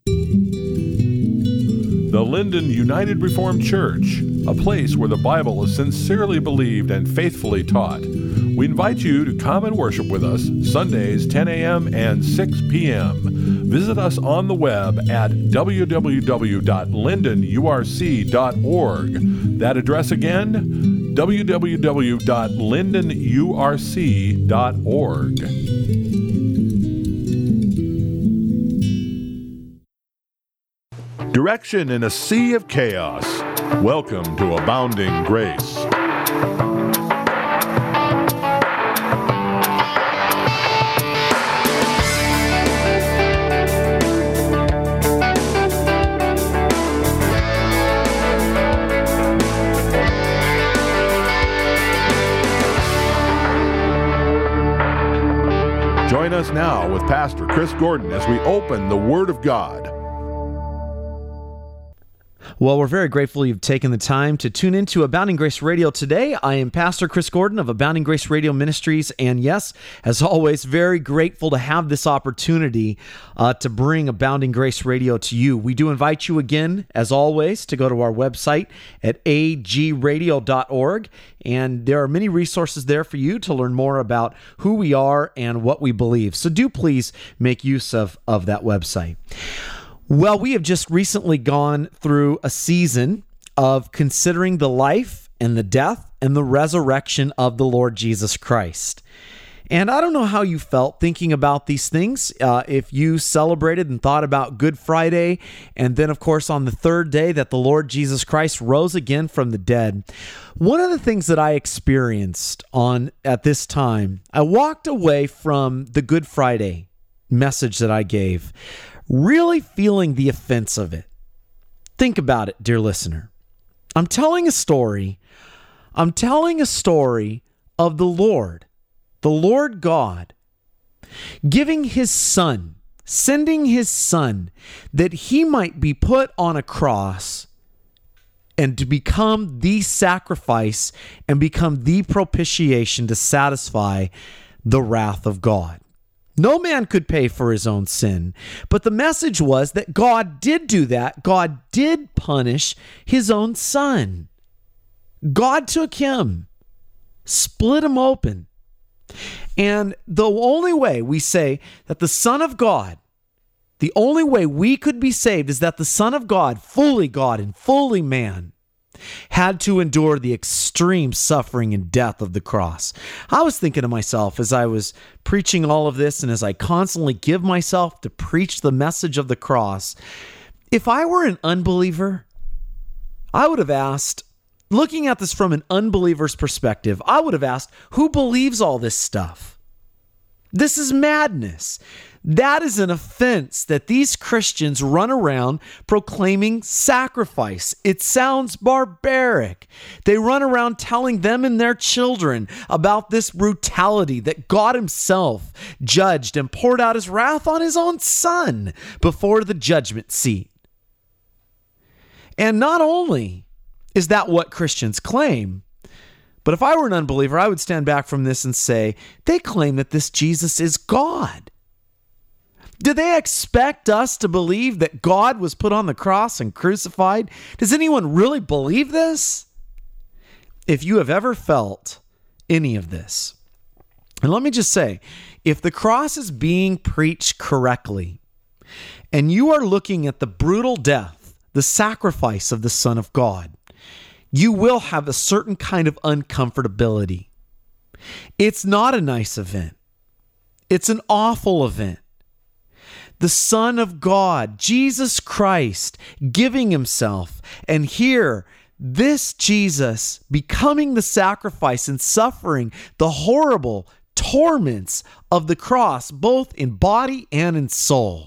The Linden United Reformed Church, a place where the Bible is sincerely believed and faithfully taught. We invite you to come and worship with us Sundays 10 a.m. and 6 p.m. Visit us on the web at www.lindenurc.org. That address again, www.lindenurc.org. Direction in a sea of chaos. Welcome to Abounding Grace. Join us now with Pastor Chris Gordon as we open the Word of God. Well, we're very grateful you've taken the time to tune into Abounding Grace Radio today. I am Pastor Chris Gordon of Abounding Grace Radio Ministries, and yes, as always, very grateful to have this opportunity to bring Abounding Grace Radio to you. We do invite you again, as always, to go to our website at agradio.org, and there are many resources there for you to learn more about who we are and what we believe. So do please make use of that website. Well, we have just recently gone through a season of considering the life and the death and the resurrection of the Lord Jesus Christ. And I don't know how you felt thinking about these things, if you celebrated and thought about Good Friday, and then, of course, on the third day that the Lord Jesus Christ rose again from the dead. One of the things that I experienced at this time, I walked away from the Good Friday message that I gave, really feeling the offense of it. Think about it, dear listener. I'm telling a story of the Lord God, giving his son, sending his son, that he might be put on a cross and to become the sacrifice and become the propitiation to satisfy the wrath of God. No man could pay for his own sin, but the message was that God did do that. God did punish his own son. God took him, split him open. And the only way we say that the Son of God, the only way we could be saved is that the Son of God and fully man, had to endure the extreme suffering and death of the cross. I was thinking to myself as I was preaching all of this and as I constantly give myself to preach the message of the cross, if I were an unbeliever, I would have asked, looking at this from an unbeliever's perspective, I would have asked, who believes all this stuff? This is madness. That is an offense that these Christians run around proclaiming sacrifice. It sounds barbaric. They run around telling them and their children about this brutality that God himself judged and poured out his wrath on his own son before the judgment seat. And not only is that what Christians claim, but if I were an unbeliever, I would stand back from this and say, they claim that this Jesus is God. Do they expect us to believe that God was put on the cross and crucified? Does anyone really believe this? If you have ever felt any of this, and let me just say, if the cross is being preached correctly, and you are looking at the brutal death, the sacrifice of the Son of God, you will have a certain kind of uncomfortability. It's not a nice event. It's an awful event. The Son of God, Jesus Christ, giving himself. And here, this Jesus becoming the sacrifice and suffering the horrible torments of the cross, both in body and in soul.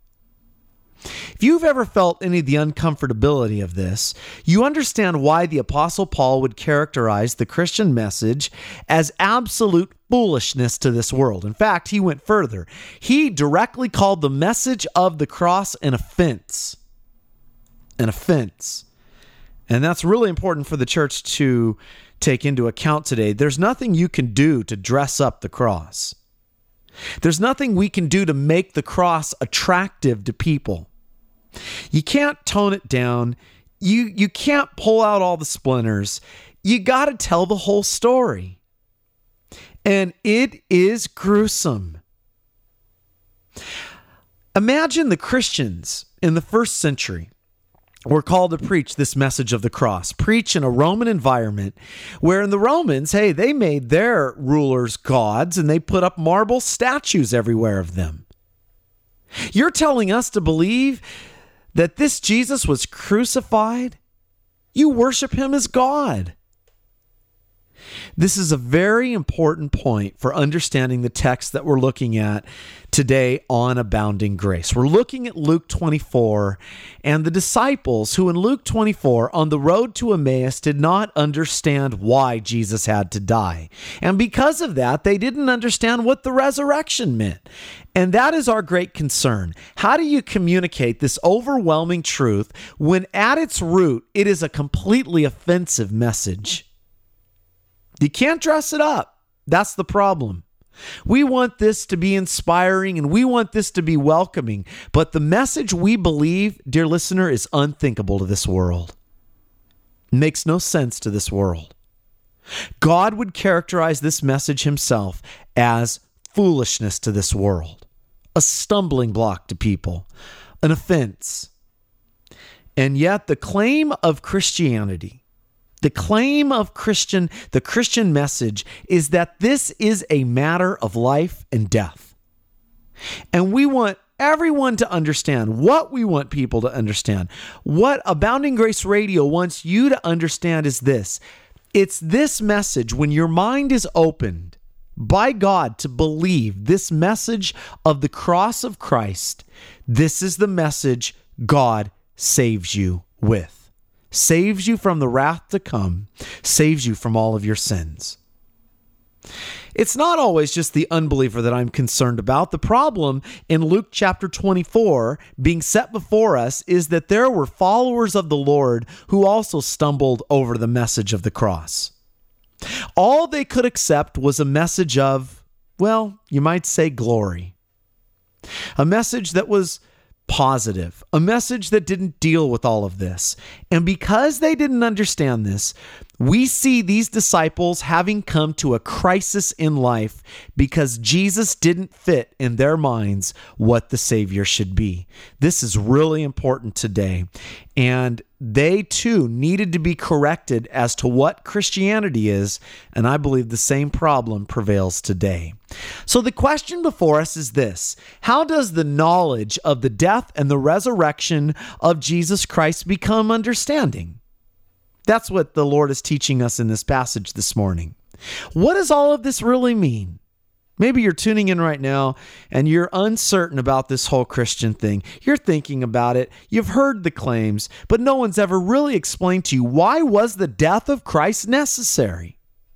If you've ever felt any of the uncomfortability of this, you understand why the Apostle Paul would characterize the Christian message as absolute foolishness to this world. In fact, he went further. He directly called the message of the cross an offense. An offense. And that's really important for the church to take into account today. There's nothing you can do to dress up the cross. There's nothing we can do to make the cross attractive to people. You can't tone it down. You can't pull out all the splinters. You got to tell the whole story. And it is gruesome. Imagine the Christians in the first century were called to preach this message of the cross, preach in a Roman environment where in the Romans, hey, they made their rulers gods and they put up marble statues everywhere of them. You're telling us to believe that this Jesus was crucified? You worship him as God. This is a very important point for understanding the text that we're looking at today on Abounding Grace. We're looking at Luke 24 and the disciples who in Luke 24 on the road to Emmaus did not understand why Jesus had to die. And because of that, they didn't understand what the resurrection meant. And that is our great concern. How do you communicate this overwhelming truth when at its root, it is a completely offensive message? You can't dress it up. That's the problem. We want this to be inspiring and we want this to be welcoming, but the message we believe, dear listener, is unthinkable to this world. It makes no sense to this world. God would characterize this message himself as foolishness to this world, a stumbling block to people, an offense. And yet the claim of Christianity, the claim of the Christian message is that this is a matter of life and death. And we want everyone to understand what we want people to understand. What Abounding Grace Radio wants you to understand is this. It's this message when your mind is opened by God to believe this message of the cross of Christ. This is the message God saves you with. Saves you from the wrath to come, saves you from all of your sins. It's not always just the unbeliever that I'm concerned about. The problem in Luke chapter 24 being set before us is that there were followers of the Lord who also stumbled over the message of the cross. All they could accept was a message of, well, you might say glory. A message that was positive, a message that didn't deal with all of this. And because they didn't understand this, we see these disciples having come to a crisis in life because Jesus didn't fit in their minds what the Savior should be. This is really important today. And they too needed to be corrected as to what Christianity is. And I believe the same problem prevails today. So the question before us is this: how does the knowledge of the death and the resurrection of Jesus Christ become understanding? That's what the Lord is teaching us in this passage this morning. What does all of this really mean? Maybe you're tuning in right now and you're uncertain about this whole Christian thing. You're thinking about it. You've heard the claims, but no one's ever really explained to you why was the death of Christ necessary?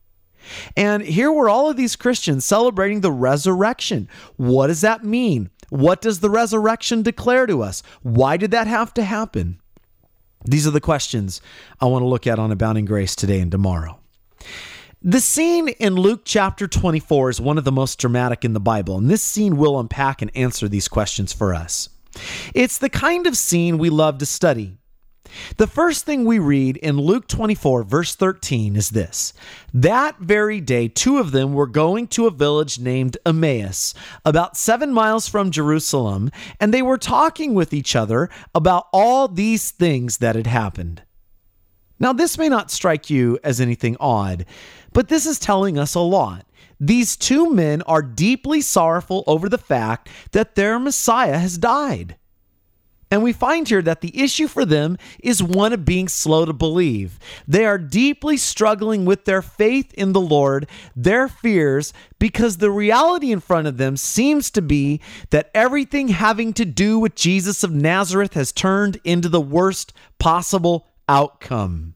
And here were all of these Christians celebrating the resurrection. What does that mean? What does the resurrection declare to us? Why did that have to happen? These are the questions I want to look at on Abounding Grace today and tomorrow. The scene in Luke chapter 24 is one of the most dramatic in the Bible, and this scene will unpack and answer these questions for us. It's the kind of scene we love to study. The first thing we read in Luke 24, verse 13 is this: that very day, two of them were going to a village named Emmaus, about 7 miles from Jerusalem, and they were talking with each other about all these things that had happened. Now, this may not strike you as anything odd, but this is telling us a lot. These two men are deeply sorrowful over the fact that their Messiah has died. And we find here that the issue for them is one of being slow to believe. They are deeply struggling with their faith in the Lord, their fears, because the reality in front of them seems to be that everything having to do with Jesus of Nazareth has turned into the worst possible outcome.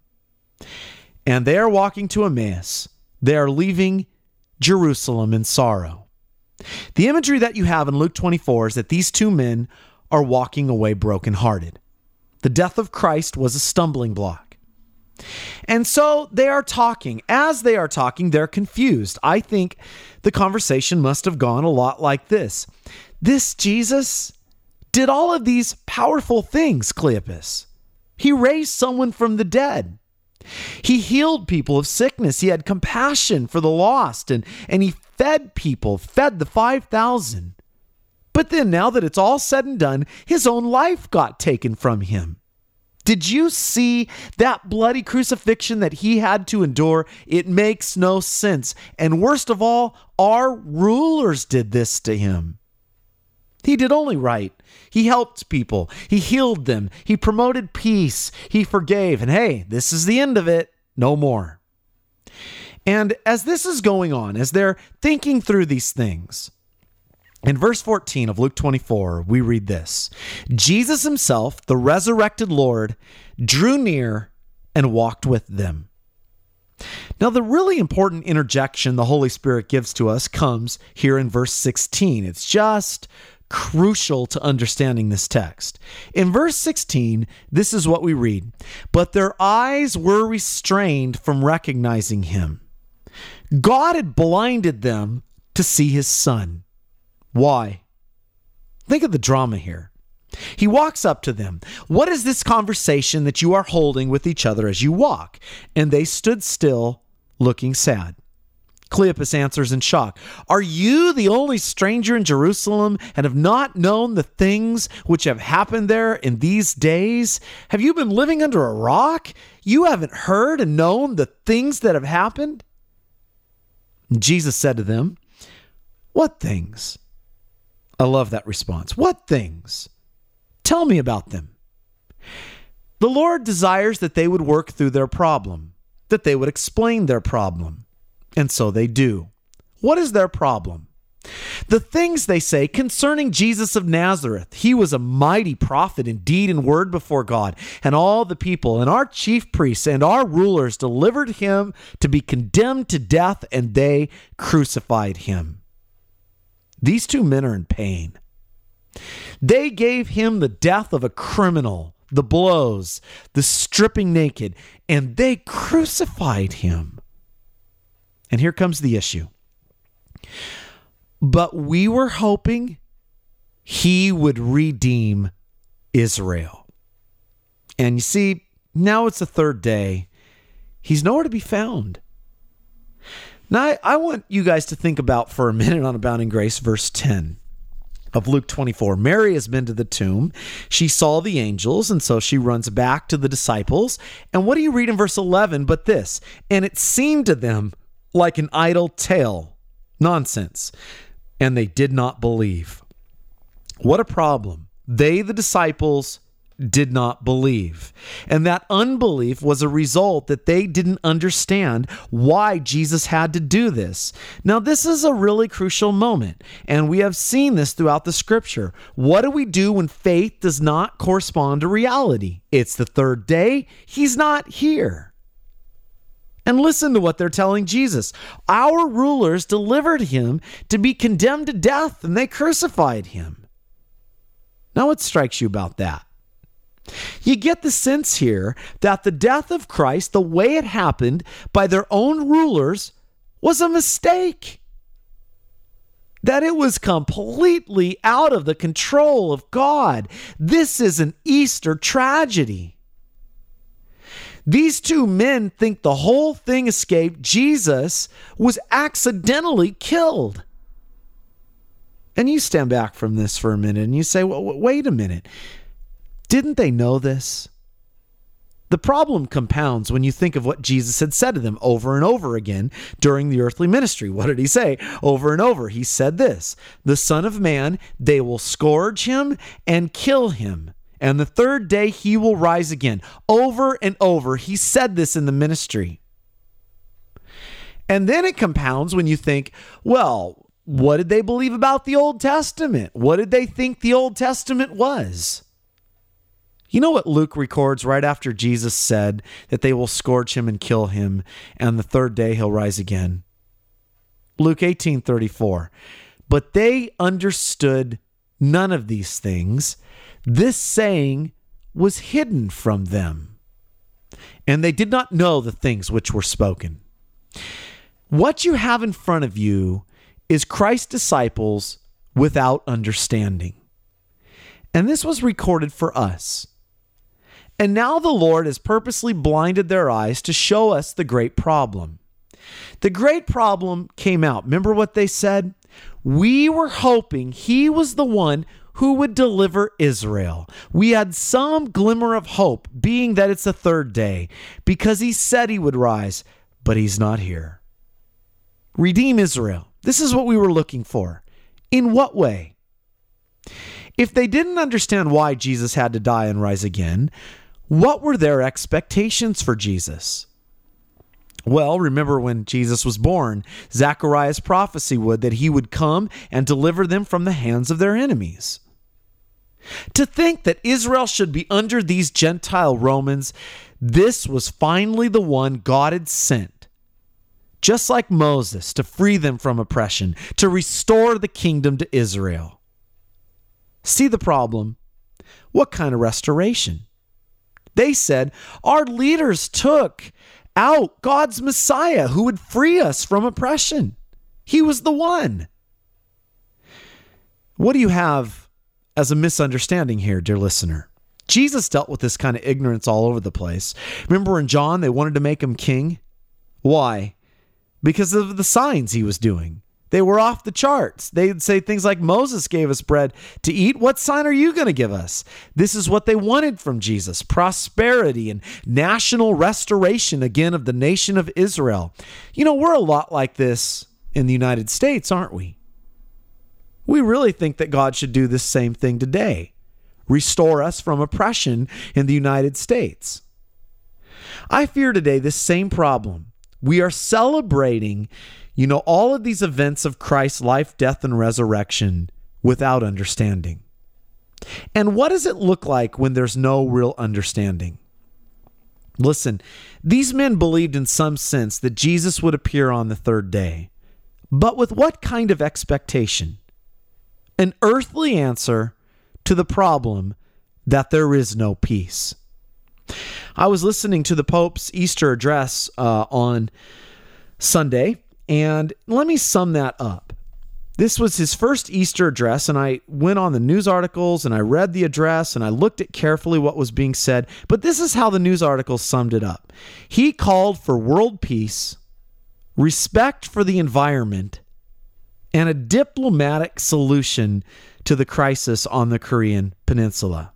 And they are walking to Emmaus. They are leaving Jerusalem in sorrow. The imagery that you have in Luke 24 is that these two men are walking away brokenhearted. The death of Christ was a stumbling block. And so they are talking. As they are talking, they're confused. I think the conversation must have gone a lot like this. This Jesus, did all of these powerful things, Cleopas. He raised someone from the dead. He healed people of sickness. He had compassion for the lost, and he fed people, fed the 5,000. But then now that it's all said and done, his own life got taken from him. Did you see that bloody crucifixion that he had to endure? It makes no sense. And worst of all, our rulers did this to him. He did only right. He helped people. He healed them. He promoted peace. He forgave. And hey, this is the end of it. No more. And as this is going on, as they're thinking through these things, in verse 14 of Luke 24, we read this: Jesus himself, the resurrected Lord, drew near and walked with them. Now, the really important interjection the Holy Spirit gives to us comes here in verse 16. It's just crucial to understanding this text. In verse 16, this is what we read: "But their eyes were restrained from recognizing him." God had blinded them to see his son. Why? Think of the drama here. He walks up to them. "What is this conversation that you are holding with each other as you walk?" And they stood still, looking sad. Cleopas answers in shock, "Are you the only stranger in Jerusalem and have not known the things which have happened there in these days? Have you been living under a rock? You haven't heard and known the things that have happened?" Jesus said to them, "What things?" I love that response. What things? Tell me about them. The Lord desires that they would work through their problem, that they would explain their problem. And so they do. What is their problem? The things they say concerning Jesus of Nazareth. He was a mighty prophet in deed and word before God and all the people, and our chief priests and our rulers delivered him to be condemned to death, and they crucified him. These two men are in pain. They gave him the death of a criminal, the blows, the stripping naked, and they crucified him. And here comes the issue. But we were hoping he would redeem Israel. And you see, now it's the third day. He's nowhere to be found. Now, I want you guys to think about for a minute on Abounding Grace, verse 10 of Luke 24. Mary has been to the tomb. She saw the angels, and so she runs back to the disciples. And what do you read in verse 11 but this? "And it seemed to them like an idle tale." Nonsense. "And they did not believe." What a problem. They, the disciples, did not believe. And that unbelief was a result that they didn't understand why Jesus had to do this. Now, this is a really crucial moment, and we have seen this throughout the scripture. What do we do when faith does not correspond to reality? It's the third day. He's not here. And listen to what they're telling Jesus. Our rulers delivered him to be condemned to death, and they crucified him. Now, what strikes you about that? You get the sense here that the death of Christ, the way it happened by their own rulers, was a mistake. That it was completely out of the control of God. This is an Easter tragedy. These two men think the whole thing escaped. Jesus was accidentally killed. And you stand back from this for a minute and you say, well, wait a minute. Didn't they know this? The problem compounds when you think of what Jesus had said to them over and over again during the earthly ministry. What did he say? Over and over, he said this: "The Son of Man, they will scourge him and kill him, and the third day he will rise again." Over and over, he said this in the ministry. And then it compounds when you think, well, what did they believe about the Old Testament? What did they think the Old Testament was? You know what Luke records right after Jesus said that they will scourge him and kill him, and the third day he'll rise again? Luke 18:34. "But they understood none of these things. This saying was hidden from them, and they did not know the things which were spoken." What you have in front of you is Christ's disciples without understanding. And this was recorded for us. And now the Lord has purposely blinded their eyes to show us the great problem. The great problem came out. Remember what they said? We were hoping he was the one who would deliver Israel. We had some glimmer of hope, being that it's the third day, because he said he would rise, but he's not here. Redeem Israel. This is what we were looking for. In what way? If they didn't understand why Jesus had to die and rise again, what were their expectations for Jesus? Well, remember when Jesus was born, Zechariah's prophecy would that he would come and deliver them from the hands of their enemies. To think that Israel should be under these Gentile Romans, this was finally the one God had sent, just like Moses, to free them from oppression, to restore the kingdom to Israel. See the problem? What kind of restoration? They said, our leaders took out God's Messiah who would free us from oppression. He was the one. What do you have as a misunderstanding here, dear listener? Jesus dealt with this kind of ignorance all over the place. Remember in John, they wanted to make him king? Why? Because of the signs he was doing. They were off the charts. They'd say things like, Moses gave us bread to eat. What sign are you going to give us? This is what they wanted from Jesus: prosperity and national restoration again of the nation of Israel. You know, we're a lot like this in the United States, aren't we? We really think that God should do this same thing today. Restore us from oppression in the United States. I fear today this same problem. We are celebrating all of these events of Christ's life, death, and resurrection without understanding. And what does it look like when there's no real understanding? Listen, these men believed in some sense that Jesus would appear on the third day. But with what kind of expectation? An earthly answer to the problem that there is no peace. I was listening to the Pope's Easter address on Sunday, and let me sum that up. This was his first Easter address, and I went on the news articles, and I read the address, and I looked at carefully what was being said, but this is how the news articles summed it up. He called for world peace, respect for the environment, and a diplomatic solution to the crisis on the Korean Peninsula.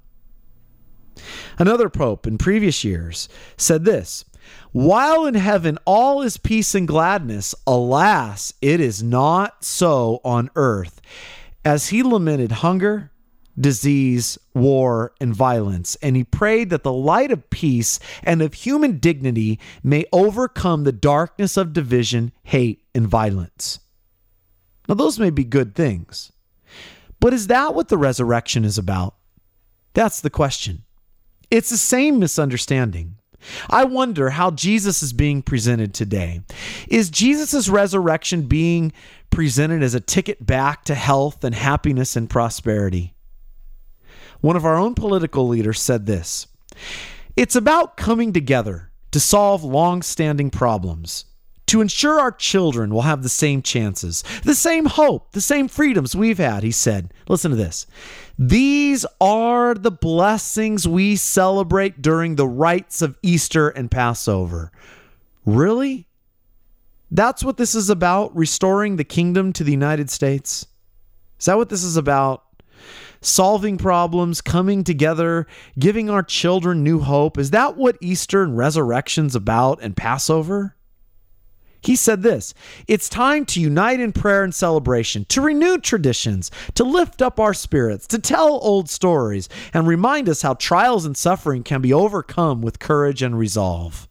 Another pope in previous years said this: while in heaven all is peace and gladness, alas, it is not so on earth. As he lamented hunger, disease, war, and violence, and he prayed that the light of peace and of human dignity may overcome the darkness of division, hate, and violence. Now, those may be good things, but is that what the resurrection is about? That's the question. It's the same misunderstanding. I wonder how Jesus is being presented today. Is Jesus' resurrection being presented as a ticket back to health and happiness and prosperity? One of our own political leaders said this: it's about coming together to solve long-standing problems, to ensure our children will have the same chances, the same hope, the same freedoms we've had, he said. Listen to this. These are the blessings we celebrate during the rites of Easter and Passover. Really? That's what this is about, restoring the kingdom to the United States? Is that what this is about? Solving problems, coming together, giving our children new hope? Is that what Easter and resurrection's about, and Passover? He said this: it's time to unite in prayer and celebration, to renew traditions, to lift up our spirits, to tell old stories, and remind us how trials and suffering can be overcome with courage and resolve.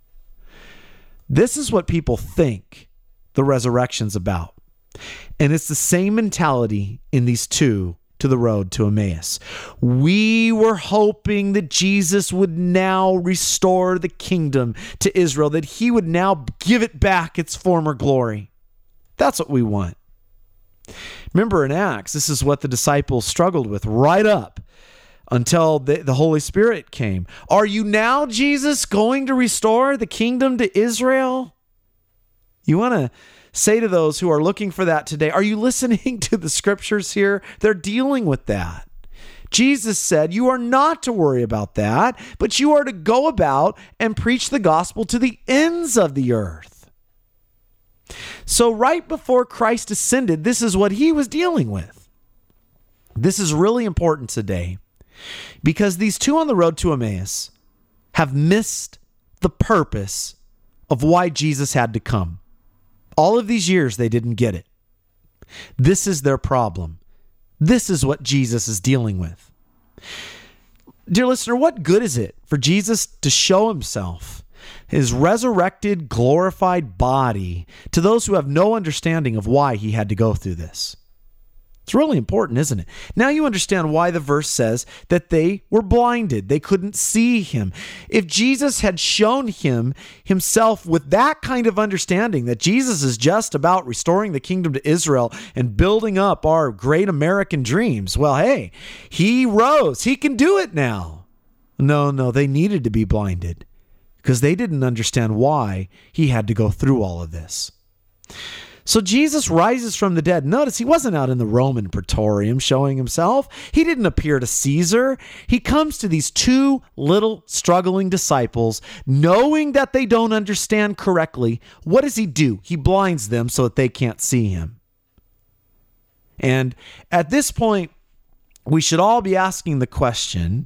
This is what people think the resurrection's about. And it's the same mentality in these two to the road to Emmaus. We were hoping that Jesus would now restore the kingdom to Israel, that he would now give it back its former glory. That's what we want. Remember in Acts, this is what the disciples struggled with right up until the Holy Spirit came. Are you now, Jesus, going to restore the kingdom to Israel? You want to say to those who are looking for that today, are you listening to the scriptures here? They're dealing with that. Jesus said, you are not to worry about that, but you are to go about and preach the gospel to the ends of the earth. So right before Christ ascended, this is what he was dealing with. This is really important today because these two on the road to Emmaus have missed the purpose of why Jesus had to come. All of these years, they didn't get it. This is their problem. This is what Jesus is dealing with. Dear listener, what good is it for Jesus to show himself, his resurrected, glorified body, to those who have no understanding of why he had to go through this? It's really important, isn't it? Now you understand why the verse says that they were blinded. They couldn't see him. If Jesus had shown himself with that kind of understanding, that Jesus is just about restoring the kingdom to Israel and building up our great American dreams, well, hey, he rose. He can do it now. No, they needed to be blinded because they didn't understand why he had to go through all of this. So Jesus rises from the dead. Notice he wasn't out in the Roman Praetorium showing himself. He didn't appear to Caesar. He comes to these two little struggling disciples, knowing that they don't understand correctly. What does he do? He blinds them so that they can't see him. And at this point, we should all be asking the question,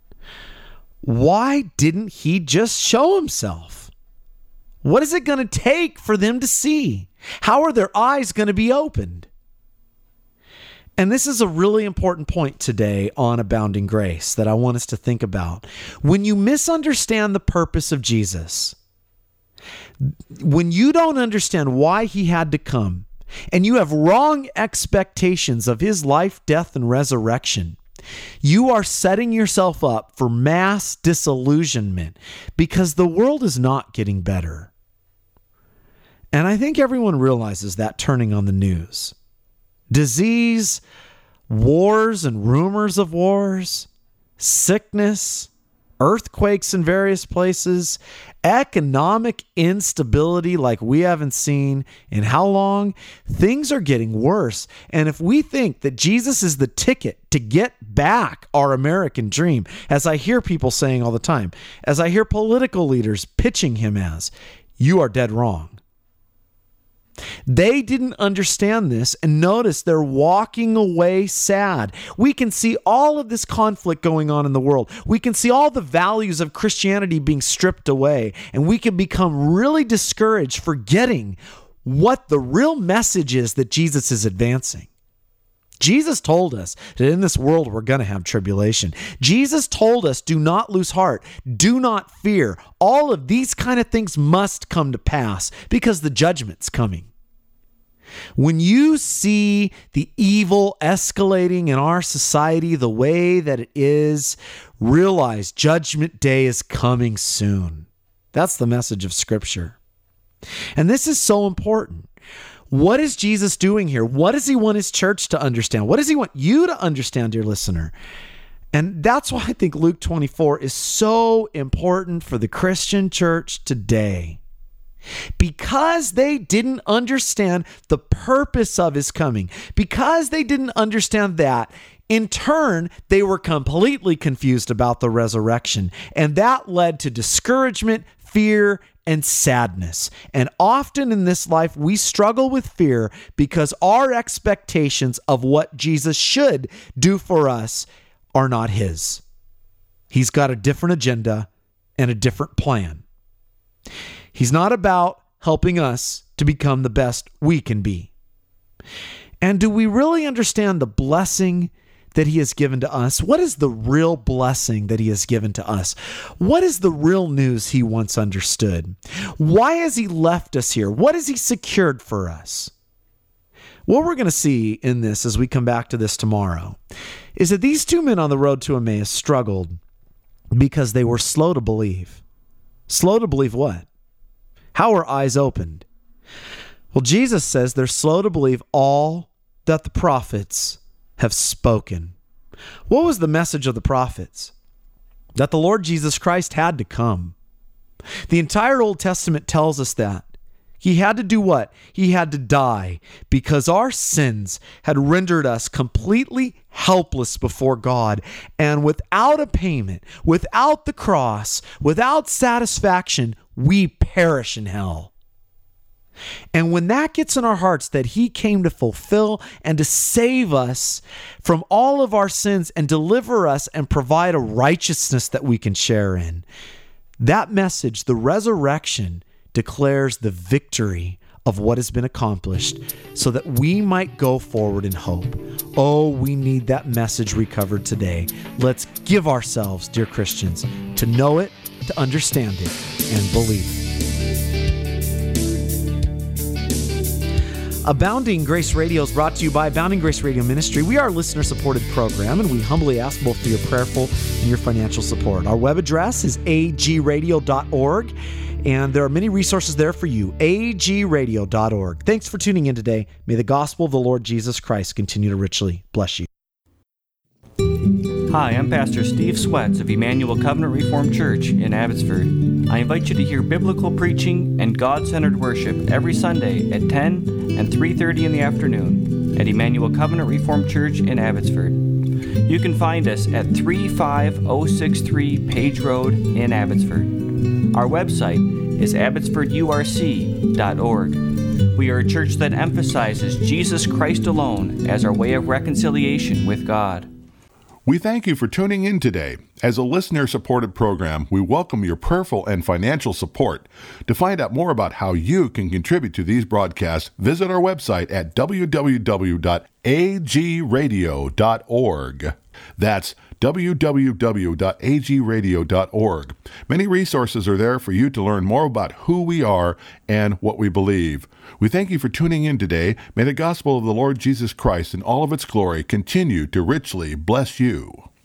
why didn't he just show himself? What is it going to take for them to see? How are their eyes going to be opened? And this is a really important point today on Abounding Grace that I want us to think about. When you misunderstand the purpose of Jesus, when you don't understand why he had to come, and you have wrong expectations of his life, death, and resurrection, you are setting yourself up for mass disillusionment because the world is not getting better. And I think everyone realizes that turning on the news. Disease, wars and rumors of wars, sickness, earthquakes in various places, economic instability like we haven't seen in how long? Things are getting worse. And if we think that Jesus is the ticket to get back our American dream, as I hear people saying all the time, as I hear political leaders pitching him as, you are dead wrong. They didn't understand this, and notice they're walking away sad. We can see all of this conflict going on in the world. We can see all the values of Christianity being stripped away, and we can become really discouraged, forgetting what the real message is that Jesus is advancing. Jesus told us that in this world we're going to have tribulation. Jesus told us, do not lose heart, do not fear. All of these kind of things must come to pass because the judgment's coming. When you see the evil escalating in our society the way that it is, realize Judgment Day is coming soon. That's the message of Scripture. And this is so important. What is Jesus doing here? What does he want his church to understand? What does he want you to understand, dear listener? And that's why I think Luke 24 is so important for the Christian church today. Because they didn't understand the purpose of his coming, because they didn't understand that, in turn, they were completely confused about the resurrection. And that led to discouragement, fear, and sadness. And often in this life, we struggle with fear because our expectations of what Jesus should do for us are not his. He's got a different agenda and a different plan. He's not about helping us to become the best we can be. And do we really understand the blessing that he has given to us? What is the real blessing that he has given to us? What is the real news he once understood? Why has he left us here? What has he secured for us? What we're going to see in this as we come back to this tomorrow is that these two men on the road to Emmaus struggled because they were slow to believe. Slow to believe what? How were eyes opened? Well, Jesus says they're slow to believe all that the prophets have spoken. What was the message of the prophets? That the Lord Jesus Christ had to come. The entire Old Testament tells us that. He had to do what? He had to die because our sins had rendered us completely helpless before God. And without a payment, without the cross, without satisfaction, we perish in hell. And when that gets in our hearts that he came to fulfill and to save us from all of our sins and deliver us and provide a righteousness that we can share in, that message, the resurrection, declares the victory of what has been accomplished so that we might go forward in hope. Oh, we need that message recovered today. Let's give ourselves, dear Christians, to know it, to understand it, and believe it. Abounding Grace Radio is brought to you by Abounding Grace Radio Ministry. We are a listener-supported program, and we humbly ask both for your prayerful and your financial support. Our web address is agradio.org. And there are many resources there for you, agradio.org. Thanks for tuning in today. May the gospel of the Lord Jesus Christ continue to richly bless you. Hi, I'm Pastor Steve Sweats of Emmanuel Covenant Reformed Church in Abbotsford. I invite you to hear biblical preaching and God-centered worship every Sunday at 10 and 3:30 in the afternoon at Emmanuel Covenant Reformed Church in Abbotsford. You can find us at 35063 Page Road in Abbotsford. Our website is abbotsfordurc.org. We are a church that emphasizes Jesus Christ alone as our way of reconciliation with God. We thank you for tuning in today. As a listener-supported program, we welcome your prayerful and financial support. To find out more about how you can contribute to these broadcasts, visit our website at www.agradio.org. That's www.agradio.org. Many resources are there for you to learn more about who we are and what we believe. We thank you for tuning in today. May the gospel of the Lord Jesus Christ in all of its glory continue to richly bless you.